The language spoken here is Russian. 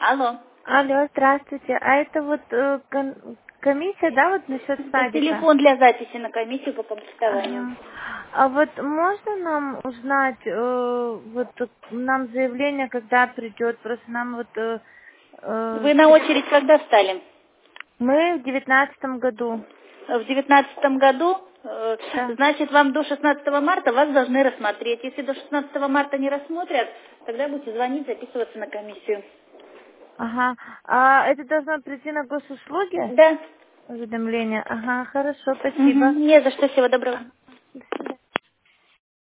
Алло. Алло, здравствуйте. А это вот комиссия, да, вот насчет садика? Телефон для записи на комиссию по комплектованию. Ага. А вот можно нам узнать, вот нам заявление, когда придет? Просто нам вот... Вы на очередь когда встали? Мы в 19 году. В 19 году, Да. значит, вам до 16 марта вас должны рассмотреть. Если до 16 марта не рассмотрят, тогда будете звонить, записываться на комиссию. Ага. А это должно прийти на госуслуги? Да. Уведомление. Ага, хорошо, спасибо. Не за что, всего доброго. До свидания.